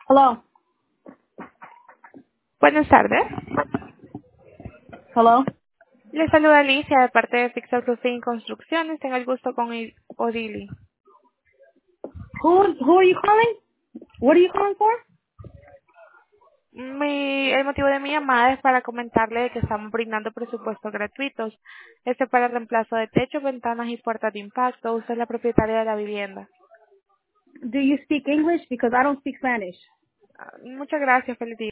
Hello. Buenas tardes. Hello. Le saluda Alicia de parte de Fixer Roofing Construcciones. Tengo el gusto con Odili. Who are you calling? What are you calling for? El motivo de mi llamada es para comentarle que estamos brindando presupuestos gratuitos. Para reemplazo de techo, ventanas y puertas de impacto. Usted es la propietaria de la vivienda. Do you speak English? Because I don't speak Spanish. Muchas gracias. Feliz día.